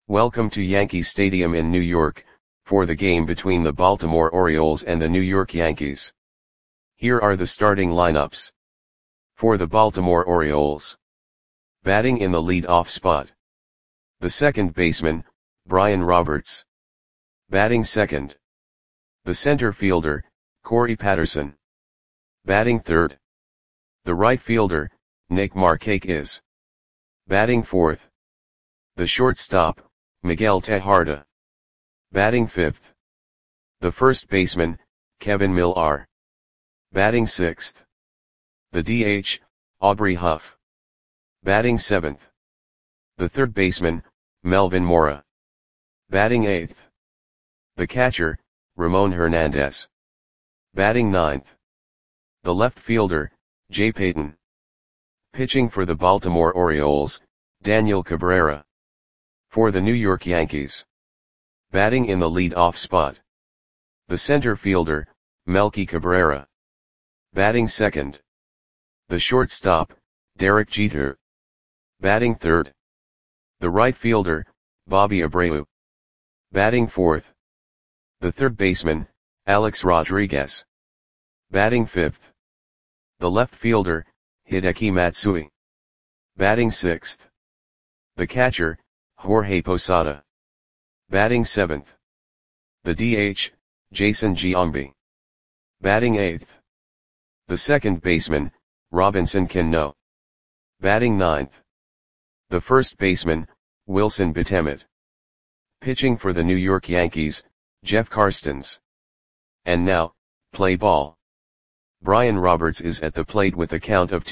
Welcome to Yankee Stadium in New York, for the game between the Baltimore Orioles and the New York Yankees. Here are the starting lineups. For the Baltimore Orioles. Batting in the lead-off spot. The second baseman, Brian Roberts. Batting second. The center fielder, Corey Patterson. Batting third. The right fielder, Nick Markakis. Batting fourth. The shortstop, Miguel Tejada. Batting fifth. The first baseman, Kevin Millar. Batting sixth. The DH, Aubrey Huff. Batting seventh. The third baseman, Melvin Mora. Batting eighth. The catcher, Ramon Hernandez. Batting ninth. The left fielder, Jay Payton. Pitching for the Baltimore Orioles, Daniel Cabrera. For the New York Yankees. Batting in the lead-off spot. The center fielder, Melky Cabrera. Batting second. The shortstop, Derek Jeter. Batting third. The right fielder, Bobby Abreu. Batting fourth. The third baseman, Alex Rodriguez. Batting fifth. The left fielder, Hideki Matsui. Batting sixth. The catcher, Jorge Posada. Batting seventh. The DH, Jason Giambi. Batting eighth. The second baseman, Robinson Cano. Batting ninth. The first baseman, Wilson Betemit. Pitching for the New York Yankees, Jeff Karstens. And now, play ball. Brian Roberts is at the plate with a count of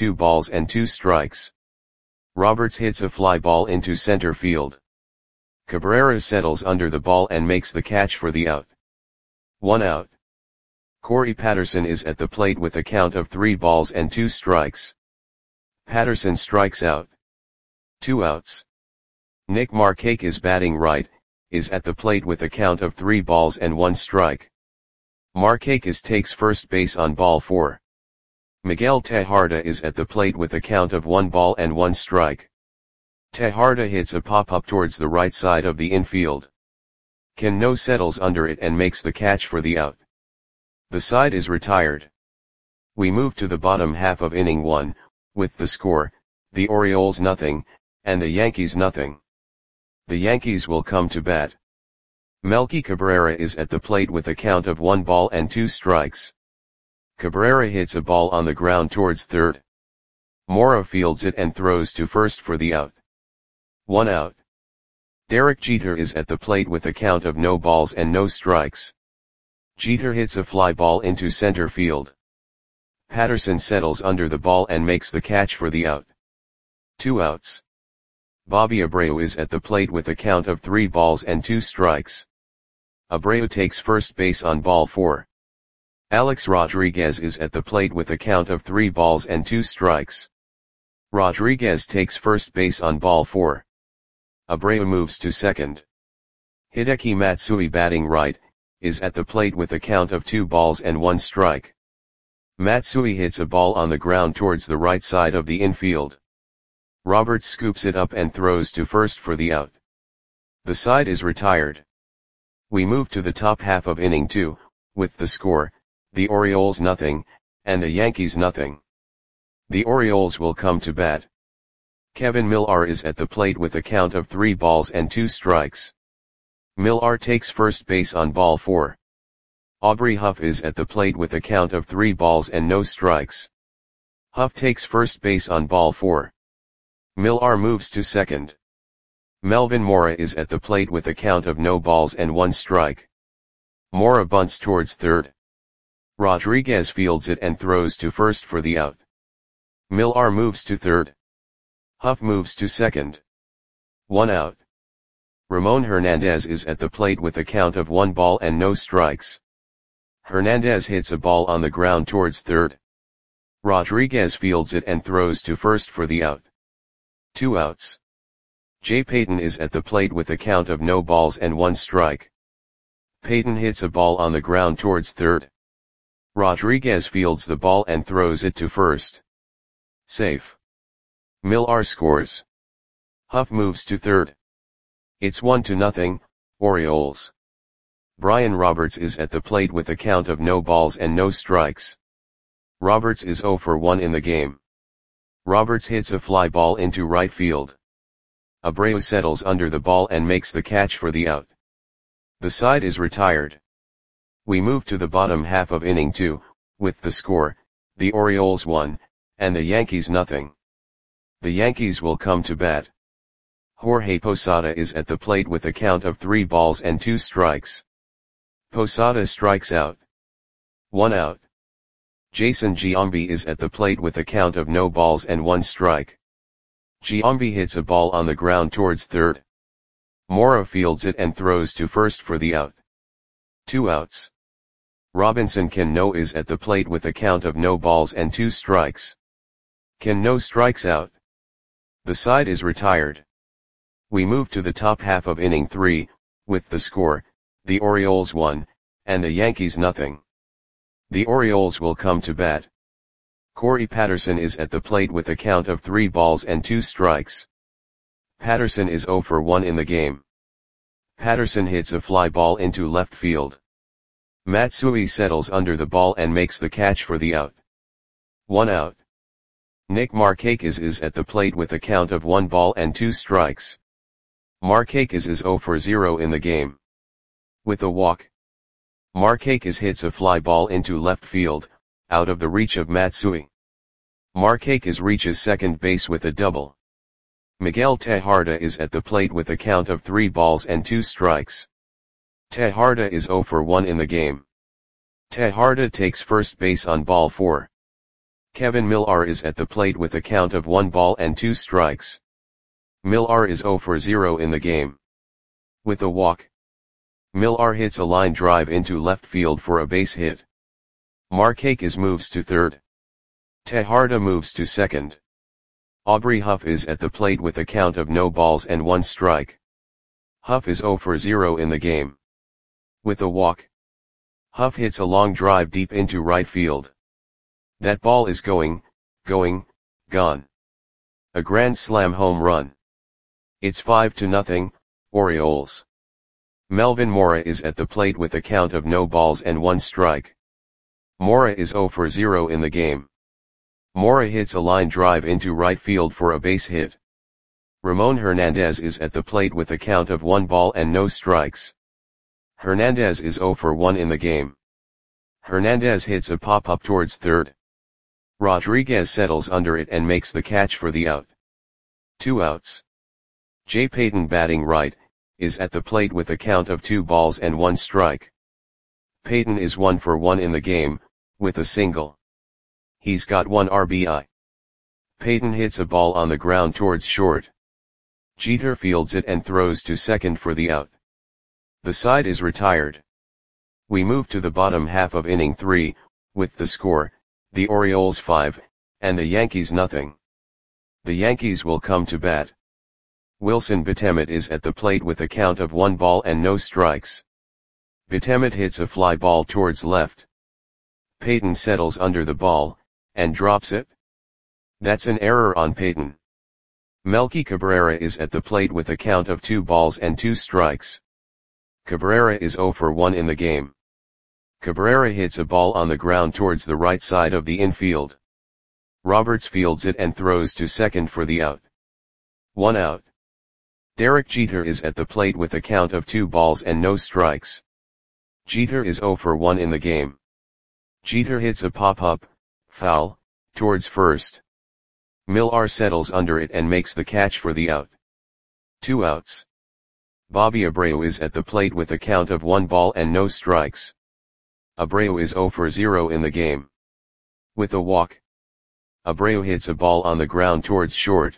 2-2. Roberts hits a fly ball into center field. Cabrera settles under the ball and makes the catch for the out. 1 out. Corey Patterson is at the plate with a count of 3-2. Patterson strikes out. 2 outs. Nick Markakis batting right, is at the plate with a count of 3-1. Markakis takes first base on ball 4. Miguel Tejada is at the plate with a count of 1-1. Tejada hits a pop-up towards the right side of the infield. Cano settles under it and makes the catch for the out. The side is retired. We move to the bottom half of inning 1, with the score, the Orioles nothing, and the Yankees nothing. The Yankees will come to bat. Melky Cabrera is at the plate with a count of 1-2. Cabrera hits a ball on the ground towards third. Mora fields it and throws to first for the out. 1 out. Derek Jeter is at the plate with a count of no balls and no strikes. Jeter hits a fly ball into center field. Patterson settles under the ball and makes the catch for the out. 2 outs. Bobby Abreu is at the plate with a count of 3-2. Abreu takes first base on ball 4. Alex Rodriguez is at the plate with a count of 3-2. Rodriguez takes first base on ball 4. Abreu moves to second. Hideki Matsui batting right, is at the plate with a count of 2-1. Matsui hits a ball on the ground towards the right side of the infield. Roberts scoops it up and throws to first for the out. The side is retired. We move to the top half of inning 2, with the score, the Orioles nothing, and the Yankees nothing. The Orioles will come to bat. Kevin Millar is at the plate with a count of 3-2. Millar takes first base on ball 4. Aubrey Huff is at the plate with a count of 3-0. Huff takes first base on ball 4. Millar moves to second. Melvin Mora is at the plate with a count of no balls and 1 strike. Mora bunts towards third. Rodriguez fields it and throws to first for the out. Millar moves to third. Huff moves to second. 1 out. Ramon Hernandez is at the plate with a count of 1 ball and no strikes. Hernandez hits a ball on the ground towards third. Rodriguez fields it and throws to first for the out. 2 outs. Jay Payton is at the plate with a count of no balls and 1 strike. Payton hits a ball on the ground towards third. Rodriguez fields the ball and throws it to first. Safe. Millar scores. Huff moves to third. It's 1-0, Orioles. Brian Roberts is at the plate with a count of no balls and no strikes. Roberts is 0 for 1 in the game. Roberts hits a fly ball into right field. Abreu settles under the ball and makes the catch for the out. The side is retired. We move to the bottom half of inning 2, with the score, the Orioles 1, and the Yankees nothing. The Yankees will come to bat. Jorge Posada is at the plate with a count of 3 balls and 2 strikes. Posada strikes out. 1 out. Jason Giambi is at the plate with a count of no balls and 1 strike. Giambi hits a ball on the ground towards third. Mora fields it and throws to first for the out. 2 outs. Robinson Cano is at the plate with a count of no balls and 2 strikes. Cano strikes out. The side is retired. We move to the top half of inning 3, with the score, the Orioles 1, and the Yankees nothing. The Orioles will come to bat. Corey Patterson is at the plate with a count of 3 balls and 2 strikes. Patterson is 0 for 1 in the game. Patterson hits a fly ball into left field. Matsui settles under the ball and makes the catch for the out. 1 out. Nick Markakis is at the plate with a count of 1 ball and 2 strikes. Markakis is 0 for 0 in the game. With a walk. Markakis hits a fly ball into left field, out of the reach of Matsui. Markakis reaches second base with a double. Miguel Tejada is at the plate with a count of 3 balls and 2 strikes. Tejada is 0 for 1 in the game. Tejada takes first base on ball 4. Kevin Millar is at the plate with a count of 1 ball and 2 strikes. Millar is 0 for 0 in the game. With a walk. Millar hits a line drive into left field for a base hit. Markakis moves to third. Tejada moves to second. Aubrey Huff is at the plate with a count of no balls and 1 strike. Huff is 0 for 0 in the game. With a walk. Huff hits a long drive deep into right field. That ball is gone. A grand slam home run. It's 5-0, Orioles. Melvin Mora is at the plate with a count of no balls and 1 strike. Mora is 0 for 0 in the game. Mora hits a line drive into right field for a base hit. Ramon Hernandez is at the plate with a count of 1 ball and no strikes. Hernandez is 0 for 1 in the game. Hernandez hits a pop-up towards third. Rodriguez settles under it and makes the catch for the out. 2 outs. Jay Payton, batting right, is at the plate with a count of 2 balls and 1 strike. Payton is 1 for 1 in the game, with a single. He's got 1 RBI. Payton hits a ball on the ground towards short. Jeter fields it and throws to second for the out. The side is retired. We move to the bottom half of inning 3, with the score, the Orioles 5, and the Yankees nothing. The Yankees will come to bat. Wilson Betemit is at the plate with a count of 1 ball and no strikes. Betemit hits a fly ball towards left. Payton settles under the ball, and drops it. That's an error on Payton. Melky Cabrera is at the plate with a count of 2 balls and 2 strikes. Cabrera is 0 for 1 in the game. Cabrera hits a ball on the ground towards the right side of the infield. Roberts fields it and throws to second for the out. 1 out. Derek Jeter is at the plate with a count of 2 balls and no strikes. Jeter is 0 for 1 in the game. Jeter hits a pop-up, foul, towards first. Millar settles under it and makes the catch for the out. 2 outs. Bobby Abreu is at the plate with a count of 1 ball and no strikes. Abreu is 0 for 0 in the game. With a walk. Abreu hits a ball on the ground towards short.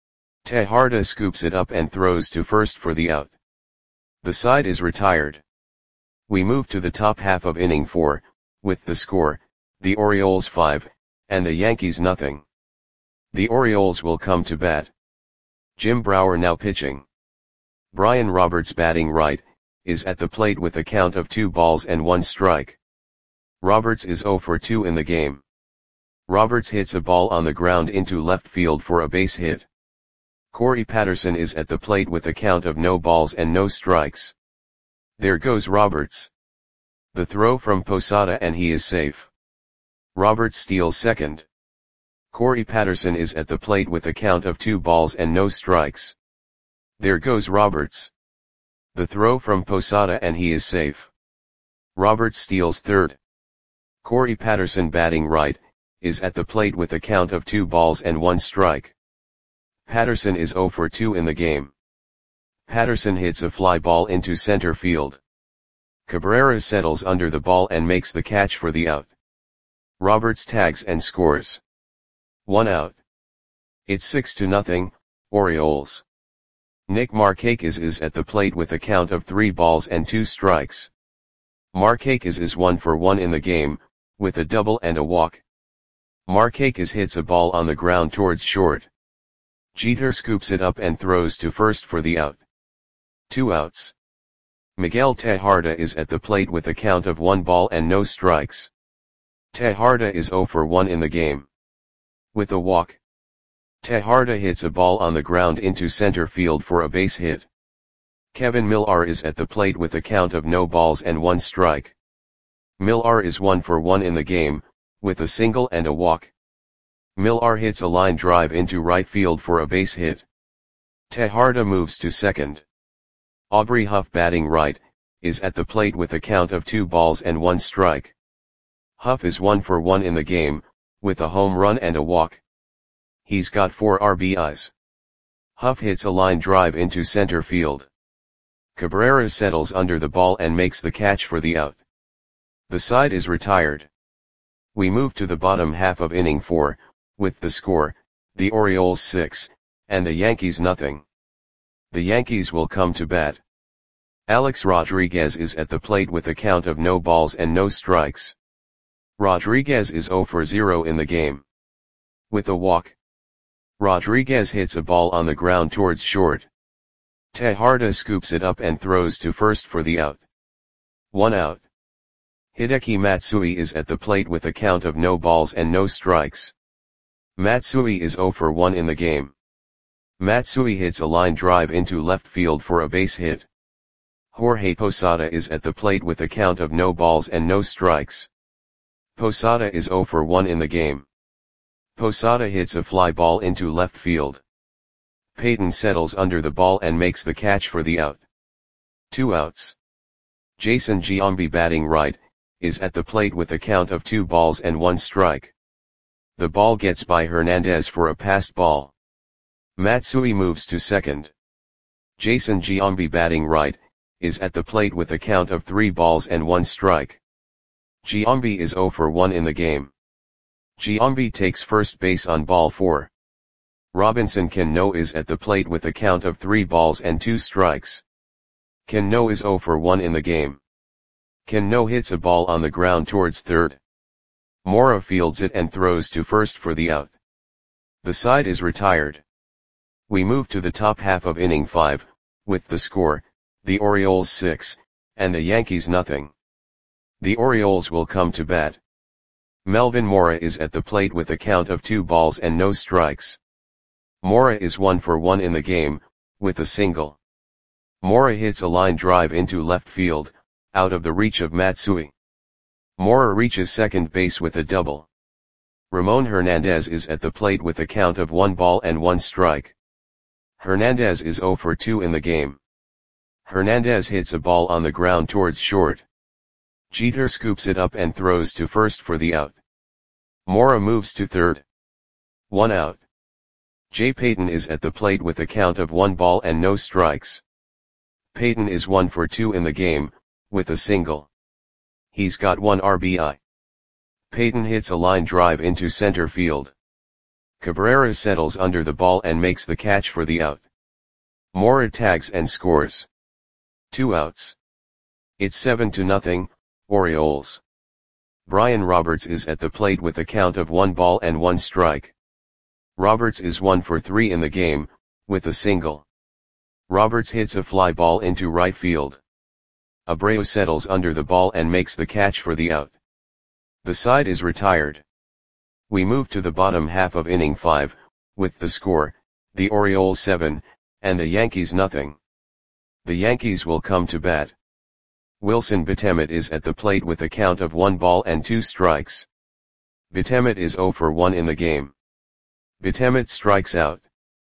Tejada scoops it up and throws to first for the out. The side is retired. We move to the top half of inning 4, with the score, the Orioles 5, and the Yankees nothing. The Orioles will come to bat. Jim Brower now pitching. Brian Roberts, batting right, is at the plate with a count of 2 balls and 1 strike. Roberts is 0 for 2 in the game. Roberts hits a ball on the ground into left field for a base hit. Corey Patterson is at the plate with a count of no balls and no strikes. There goes Roberts. The throw from Posada and he is safe. Roberts steals second. Corey Patterson is at the plate with a count of 2 balls and no strikes. There goes Roberts. The throw from Posada and he is safe. Roberts steals third. Corey Patterson batting right, is at the plate with a count of 2 balls and 1 strike. Patterson is 0 for 2 in the game. Patterson hits a fly ball into center field. Cabrera settles under the ball and makes the catch for the out. Roberts tags and scores. 1 out. It's 6-0, Orioles. Nick Markakis is at the plate with a count of 3 balls and 2 strikes. Markakis is 1 for 1 in the game, with a double and a walk. Markakis hits a ball on the ground towards short. Jeter scoops it up and throws to first for the out. 2 outs. Miguel Tejada is at the plate with a count of 1 ball and no strikes. Tejada is 0 for 1 in the game. With a walk. Tejada hits a ball on the ground into center field for a base hit. Kevin Millar is at the plate with a count of no balls and 1 strike. Millar is 1 for 1 in the game, with a single and a walk. Millar hits a line drive into right field for a base hit. Tejada moves to second. Aubrey Huff batting right, is at the plate with a count of 2 balls and 1 strike. Huff is 1 for 1 in the game, with a home run and a walk. He's got 4 RBIs. Huff hits a line drive into center field. Cabrera settles under the ball and makes the catch for the out. The side is retired. We move to the bottom half of inning 4, with the score, the Orioles 6, and the Yankees nothing. The Yankees will come to bat. Alex Rodriguez is at the plate with a count of no balls and no strikes. Rodriguez is 0 for 0 in the game. With a walk. Rodriguez hits a ball on the ground towards short. Tejada scoops it up and throws to first for the out. 1 out. Hideki Matsui is at the plate with a count of no balls and no strikes. Matsui is 0 for 1 in the game. Matsui hits a line drive into left field for a base hit. Jorge Posada is at the plate with a count of no balls and no strikes. Posada is 0 for 1 in the game. Posada hits a fly ball into left field. Payton settles under the ball and makes the catch for the out. 2 outs. Jason Giambi batting right, is at the plate with a count of 2 balls and 1 strike. The ball gets by Hernandez for a passed ball. Matsui moves to second. Jason Giambi batting right, is at the plate with a count of 3 balls and 1 strike. Giambi is 0 for 1 in the game. Giambi takes first base on ball 4. Robinson Cano is at the plate with a count of 3 balls and 2 strikes. Cano is 0 for 1 in the game. Cano hits a ball on the ground towards third. Mora fields it and throws to first for the out. The side is retired. We move to the top half of inning 5, with the score, the Orioles 6, and the Yankees nothing. The Orioles will come to bat. Melvin Mora is at the plate with a count of 2 balls and no strikes. Mora is 1 for 1 in the game, with a single. Mora hits a line drive into left field, out of the reach of Matsui. Mora reaches second base with a double. Ramon Hernandez is at the plate with a count of 1 ball and 1 strike. Hernandez is 0 for 2 in the game. Hernandez hits a ball on the ground towards short. Jeter scoops it up and throws to first for the out. Mora moves to third. 1 out. Jay Payton is at the plate with a count of 1 ball and no strikes. Payton is 1 for 2 in the game, with a single. He's got 1 RBI. Payton hits a line drive into center field. Cabrera settles under the ball and makes the catch for the out. Mora tags and scores. 2 outs. It's 7-0, Orioles. Brian Roberts is at the plate with a count of 1 ball and 1 strike. Roberts is 1 for 3 in the game, with a single. Roberts hits a fly ball into right field. Abreu settles under the ball and makes the catch for the out. The side is retired. We move to the bottom half of inning 5, with the score, the Orioles 7, and the Yankees nothing. The Yankees will come to bat. Wilson Betemit is at the plate with a count of 1 ball and 2 strikes. Betemit is 0 for 1 in the game. Betemit strikes out.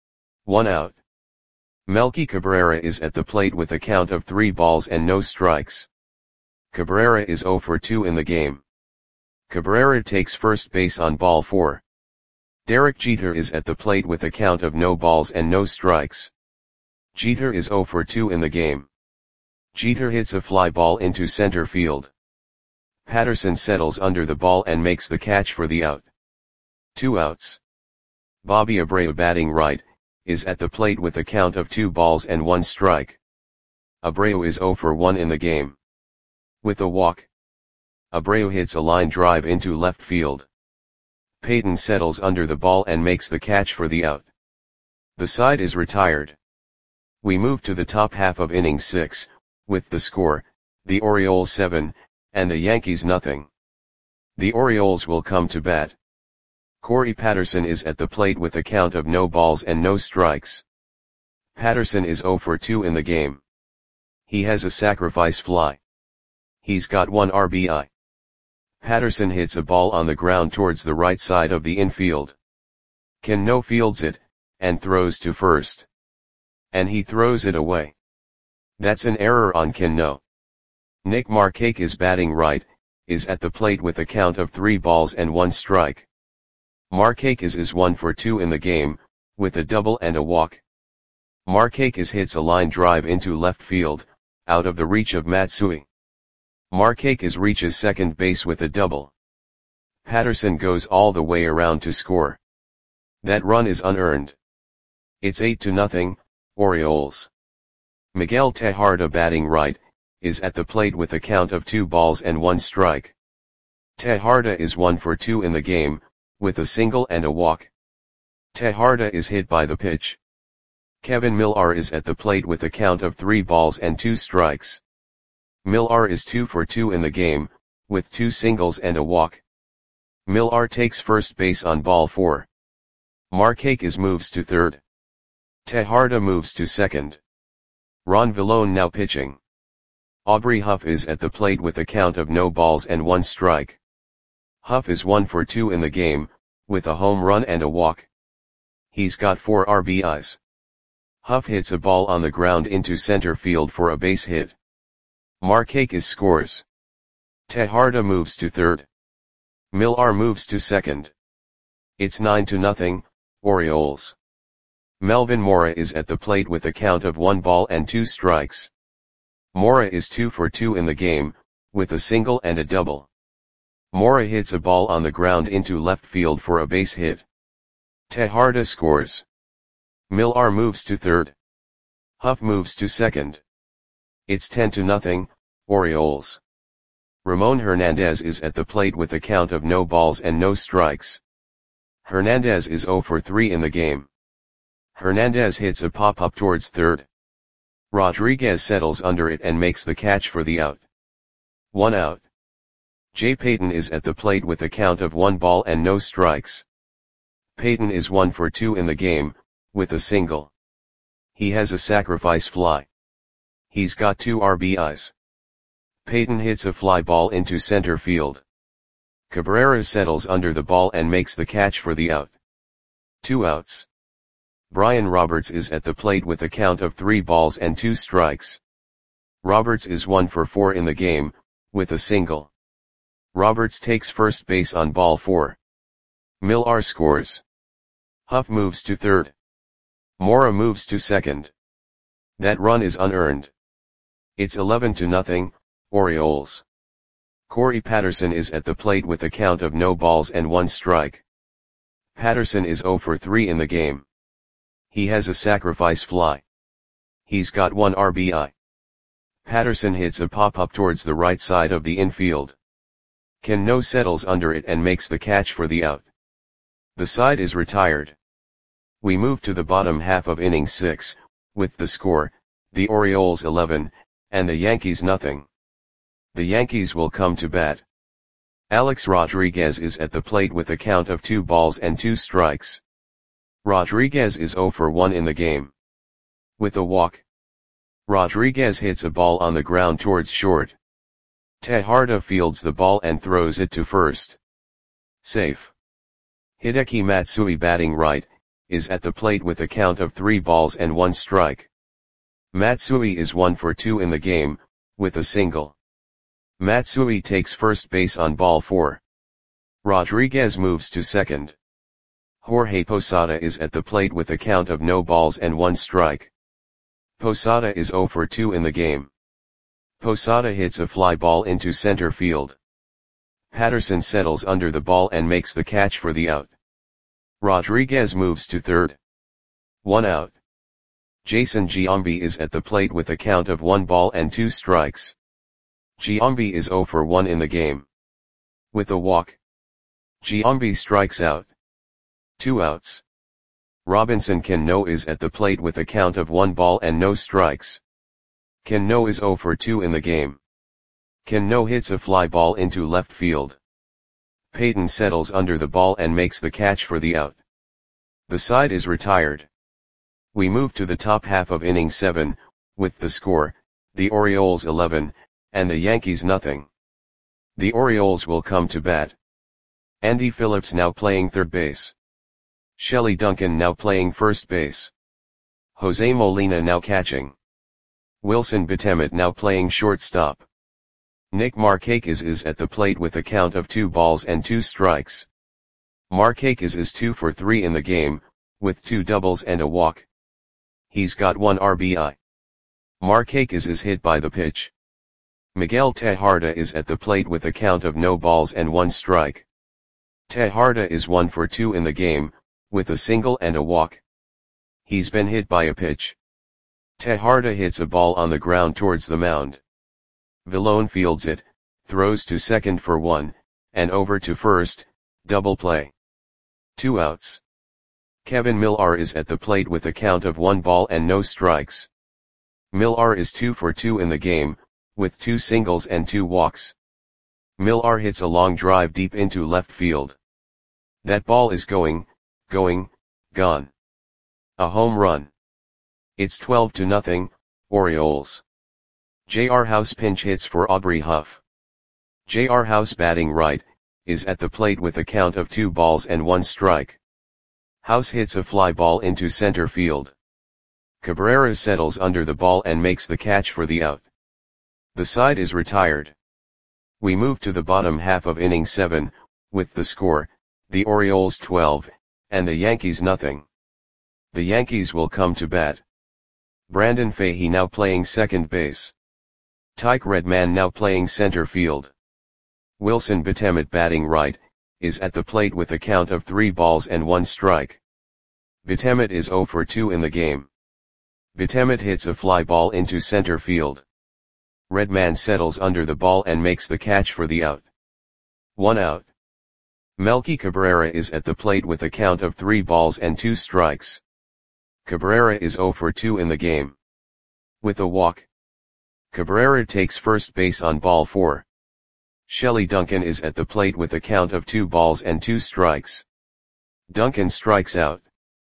1 out. Melky Cabrera is at the plate with a count of 3 balls and no strikes. Cabrera is 0 for 2 in the game. Cabrera takes first base on ball 4. Derek Jeter is at the plate with a count of no balls and no strikes. Jeter is 0 for 2 in the game. Jeter hits a fly ball into center field. Patterson settles under the ball and makes the catch for the out. 2 outs. Bobby Abreu, batting right, is at the plate with a count of 2 balls and 1 strike. Abreu is 0 for 1 in the game. With a walk, Abreu hits a line drive into left field. Payton settles under the ball and makes the catch for the out. The side is retired. We move to the top half of inning 6, with the score, the Orioles 7, and the Yankees nothing. The Orioles will come to bat. Corey Patterson is at the plate with a count of no balls and no strikes. Patterson is 0 for 2 in the game. He has a sacrifice fly. He's got 1 RBI. Patterson hits a ball on the ground towards the right side of the infield. Cano fields it, and throws to first. And he throws it away. That's an error on Cano. Nick Markakis is batting right, is at the plate with a count of 3 balls and 1 strike. Markakis is 1 for 2 in the game, with a double and a walk. Markakis hits a line drive into left field, out of the reach of Matsui. Markakis reaches second base with a double. Patterson goes all the way around to score. That run is unearned. It's 8-0, Orioles. Miguel Tejada, batting right, is at the plate with a count of 2 balls and 1 strike. Tejada is 1 for 2 in the game, with a single and a walk. Tejada is hit by the pitch. Kevin Millar is at the plate with a count of 3 balls and 2 strikes. Millar is 2 for 2 in the game, with 2 singles and a walk. Millar takes first base on ball 4. Markakis moves to third. Tejada moves to second. Ron Villone now pitching. Aubrey Huff is at the plate with a count of no balls and 1 strike. Huff is 1 for 2 in the game, with a home run and a walk. He's got 4 RBIs. Huff hits a ball on the ground into center field for a base hit. Markakis scores. Tejada moves to third. Millar moves to second. It's 9-0, Orioles. Melvin Mora is at the plate with a count of 1 ball and 2 strikes. Mora is 2 for 2 in the game, with a single and a double. Mora hits a ball on the ground into left field for a base hit. Tejada scores. Millar moves to third. Huff moves to second. It's 10-0, Orioles. Ramon Hernandez is at the plate with a count of no balls and no strikes. Hernandez is 0 for 3 in the game. Hernandez hits a pop-up towards third. Rodriguez settles under it and makes the catch for the out. 1 out. Jay Payton is at the plate with a count of 1 ball and no strikes. Payton is 1 for 2 in the game, with a single. He has a sacrifice fly. He's got 2 RBIs. Payton hits a fly ball into center field. Cabrera settles under the ball and makes the catch for the out. 2 outs. Brian Roberts is at the plate with a count of 3 balls and 2 strikes. Roberts is 1 for 4 in the game, with a single. Roberts takes first base on ball 4. Millar scores. Huff moves to third. Mora moves to second. That run is unearned. It's 11-0, Orioles. Corey Patterson is at the plate with a count of no balls and 1 strike. Patterson is 0 for 3 in the game. He has a sacrifice fly. He's got 1 RBI. Patterson hits a pop-up towards the right side of the infield. Cano settles under it and makes the catch for the out. The side is retired. We move to the bottom half of inning 6, with the score, the Orioles 11, and the Yankees nothing. The Yankees will come to bat. Alex Rodriguez is at the plate with a count of 2 balls and 2 strikes. Rodriguez is 0 for 1 in the game. With a walk. Rodriguez hits a ball on the ground towards short. Tejada fields the ball and throws it to first. Safe. Hideki Matsui, batting right, is at the plate with a count of 3 balls and 1 strike. Matsui is 1 for 2 in the game, with a single. Matsui takes first base on ball 4. Rodriguez moves to second. Jorge Posada is at the plate with a count of no balls and 1 strike. Posada is 0 for 2 in the game. Posada hits a fly ball into center field. Patterson settles under the ball and makes the catch for the out. Rodriguez moves to third. 1 out. Jason Giambi is at the plate with a count of 1 ball and 2 strikes. Giambi is 0 for 1 in the game. With a walk. Giambi strikes out. 2 outs. Robinson Cano is at the plate with a count of 1 ball and no strikes. Cano is 0 for 2 in the game. Cano hits a fly ball into left field. Payton settles under the ball and makes the catch for the out. The side is retired. We move to the top half of inning 7, with the score, the Orioles 11, and the Yankees nothing. The Orioles will come to bat. Andy Phillips now playing third base. Shelley Duncan now playing first base. Jose Molina now catching. Wilson Betemit now playing shortstop. Nick Markakis is at the plate with a count of 2 balls and 2 strikes. Markakis is 2 for 3 in the game, with 2 doubles and a walk. He's got 1 RBI. Markakis is hit by the pitch. Miguel Tejada is at the plate with a count of no balls and 1 strike. Tejada is 1 for 2 in the game, with a single and a walk. He's been hit by a pitch. Tejada hits a ball on the ground towards the mound. Villone fields it, throws to second for 1, and over to first, double play. 2 outs. Kevin Millar is at the plate with a count of 1 ball and no strikes. Millar is 2 for 2 in the game, with 2 singles and 2 walks. Millar hits a long drive deep into left field. That ball is gone. A home run. It's 12-0, Orioles. J.R. House pinch hits for Aubrey Huff. J.R. House, batting right, is at the plate with a count of 2 balls and 1 strike. House hits a fly ball into center field. Cabrera settles under the ball and makes the catch for the out. The side is retired. We move to the bottom half of inning 7, with the score, the Orioles 12, and the Yankees nothing. The Yankees will come to bat. Brandon Fahey now playing second base. Tyke Redman now playing center field. Wilson Betemit, batting right, is at the plate with a count of 3 balls and 1 strike. Betemit is 0 for 2 in the game. Betemit hits a fly ball into center field. Redman settles under the ball and makes the catch for the out. 1 out. Melky Cabrera is at the plate with a count of 3 balls and 2 strikes. Cabrera is 0 for 2 in the game. With a walk. Cabrera takes first base on ball 4. Shelley Duncan is at the plate with a count of 2 balls and 2 strikes. Duncan strikes out.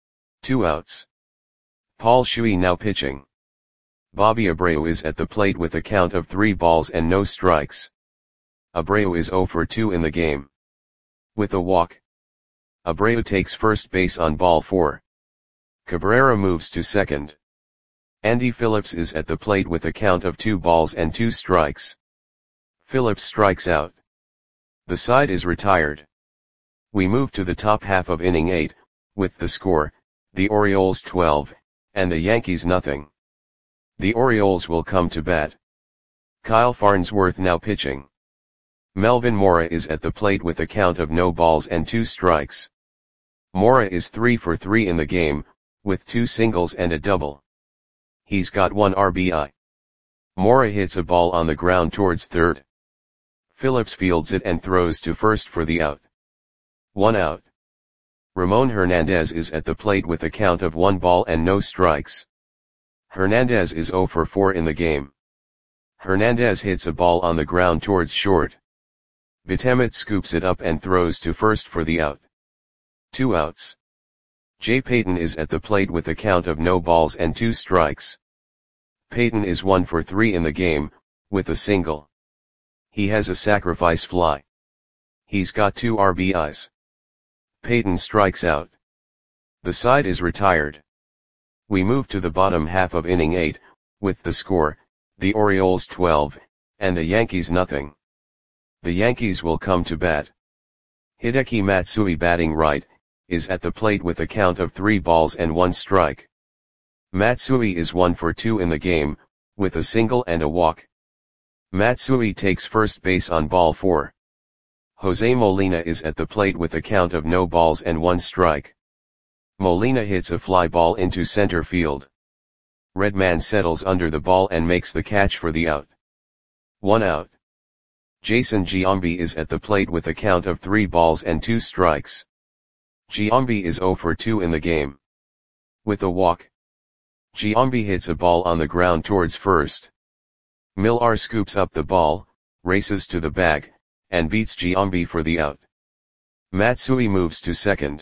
2 outs. Paul Shuey now pitching. Bobby Abreu is at the plate with a count of 3 balls and no strikes. Abreu is 0 for 2 in the game. With a walk. Abreu takes first base on ball 4. Cabrera moves to second. Andy Phillips is at the plate with a count of 2 balls and 2 strikes. Phillips strikes out. The side is retired. We move to the top half of inning 8, with the score, the Orioles 12, and the Yankees nothing. The Orioles will come to bat. Kyle Farnsworth now pitching. Melvin Mora is at the plate with a count of no balls and 2 strikes. Mora is 3 for 3 in the game, with 2 singles and a double. He's got 1 RBI. Mora hits a ball on the ground towards third. Phillips fields it and throws to first for the out. 1 out. Ramon Hernandez is at the plate with a count of 1 ball and no strikes. Hernandez is 0 for 4 in the game. Hernandez hits a ball on the ground towards short. Betemit scoops it up and throws to first for the out. 2 outs. Jay Payton is at the plate with a count of no balls and 2 strikes. Payton is 1 for 3 in the game, with a single. He has a sacrifice fly. He's got 2 RBIs. Payton strikes out. The side is retired. We move to the bottom half of inning 8, with the score, the Orioles 12, and the Yankees nothing. The Yankees will come to bat. Hideki Matsui, batting right, is at the plate with a count of 3 balls and 1 strike. Matsui is 1 for 2 in the game, with a single and a walk. Matsui takes first base on ball 4. Jose Molina is at the plate with a count of no balls and 1 strike. Molina hits a fly ball into center field. Redman settles under the ball and makes the catch for the out. 1 out. Jason Giambi is at the plate with a count of 3 balls and 2 strikes. Giambi is 0 for 2 in the game. With a walk. Giambi hits a ball on the ground towards first. Millar scoops up the ball, races to the bag, and beats Giambi for the out. Matsui moves to second.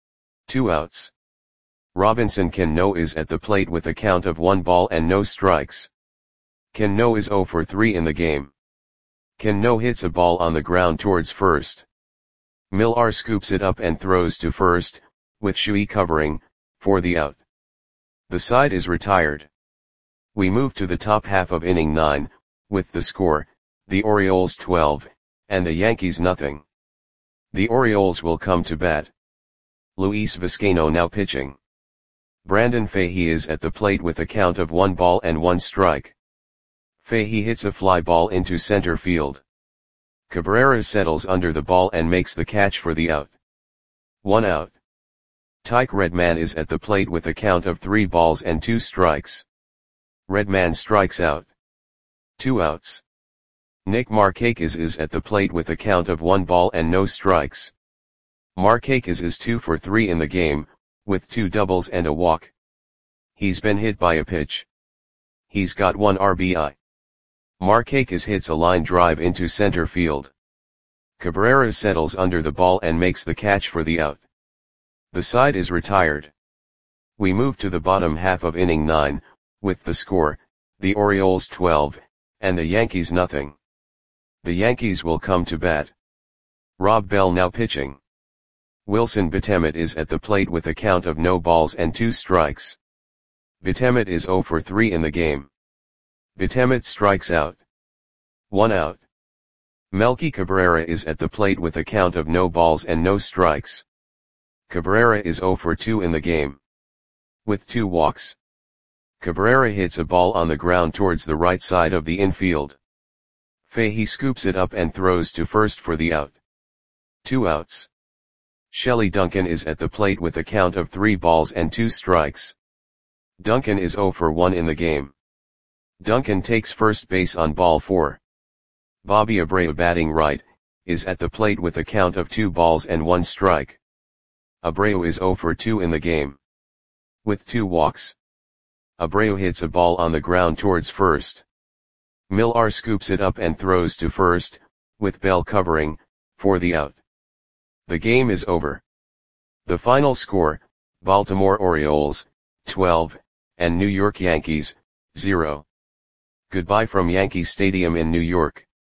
2 outs. Robinson Cano is at the plate with a count of 1 ball and no strikes. Cano is 0 for 3 in the game. Cano hits a ball on the ground towards first. Millar scoops it up and throws to first, with Shui covering, for the out. The side is retired. We move to the top half of inning 9, with the score, the Orioles 12, and the Yankees nothing. The Orioles will come to bat. Luis Vizcaino now pitching. Brandon Fahey is at the plate with a count of 1 ball and 1 strike. Fahey hits a fly ball into center field. Cabrera settles under the ball and makes the catch for the out. 1 out. Tyke Redman is at the plate with a count of 3 balls and 2 strikes. Redman strikes out. 2 outs. Nick Markakis is at the plate with a count of 1 ball and no strikes. Markakis is 2 for 3 in the game, with 2 doubles and a walk. He's been hit by a pitch. He's got 1 RBI. Markakis hits a line drive into center field. Cabrera settles under the ball and makes the catch for the out. The side is retired. We move to the bottom half of inning 9, with the score, the Orioles 12, and the Yankees nothing. The Yankees will come to bat. Rob Bell now pitching. Wilson Betemet is at the plate with a count of no balls and 2 strikes. Betemet is 0 for 3 in the game. Betemet strikes out. 1 out. Melky Cabrera is at the plate with a count of no balls and no strikes. Cabrera is 0 for 2 in the game. With 2 walks. Cabrera hits a ball on the ground towards the right side of the infield. Fahey scoops it up and throws to first for the out. 2 outs. Shelley Duncan is at the plate with a count of 3 balls and 2 strikes. Duncan is 0 for 1 in the game. Duncan takes first base on ball 4. Bobby Abreu, batting right, is at the plate with a count of 2 balls and 1 strike. Abreu is 0 for 2 in the game. With 2 walks. Abreu hits a ball on the ground towards first. Millar scoops it up and throws to first, with Bell covering, for the out. The game is over. The final score, Baltimore Orioles, 12, and New York Yankees, 0. Goodbye from Yankee Stadium in New York.